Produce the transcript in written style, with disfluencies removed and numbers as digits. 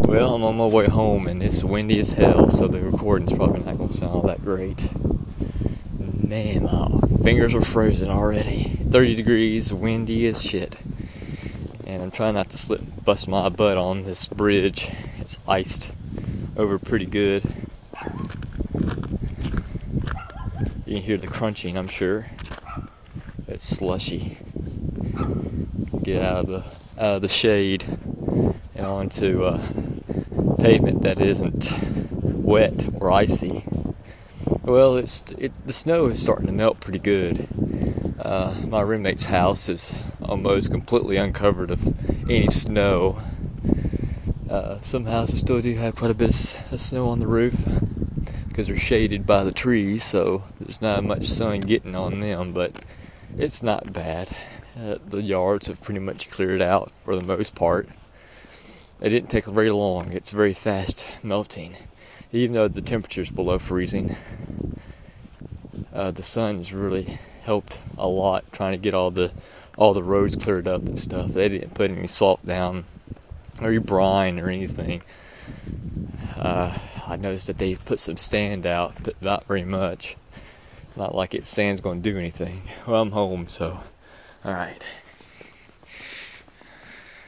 Well, I'm on my way home and it's windy as hell, so the recording's probably not going to sound all that great. Man, my fingers are frozen already. 30 degrees, windy as shit. And I'm trying not to bust my butt on this bridge. It's iced over pretty good. You can hear the crunching, I'm sure. It's slushy. Get out of the shade and onto pavement that isn't wet or icy. Well, the snow is starting to melt pretty good. My roommate's house is almost completely uncovered of any snow. Some houses still do have quite a bit of snow on the roof because they're shaded by the trees, so there's not much sun getting on them, but it's not bad. The yards have pretty much cleared out for the most part. It didn't take very long. It's very fast melting. Even though the temperature's below freezing, the sun has really helped a lot trying to get all the roads cleared up and stuff. They didn't put any salt down or any brine or anything. I noticed that they put some sand out, but not very much. Not like sand's going to do anything. Well, I'm home, so alright.